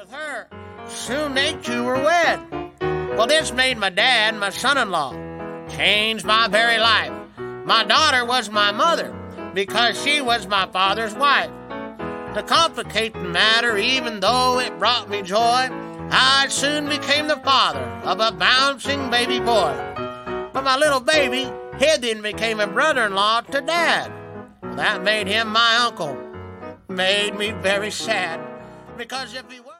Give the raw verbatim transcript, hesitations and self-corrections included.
with her. Soon they two were wed. Well, this made my dad my son-in-law. Changed my very life. My daughter was my mother because she was my father's wife. To complicate the matter, even though it brought me joy, I soon became the father of a bouncing baby boy. But my little baby, he then became a brother-in-law to Dad. Well, that made him my uncle. Made me very sad, because if he were...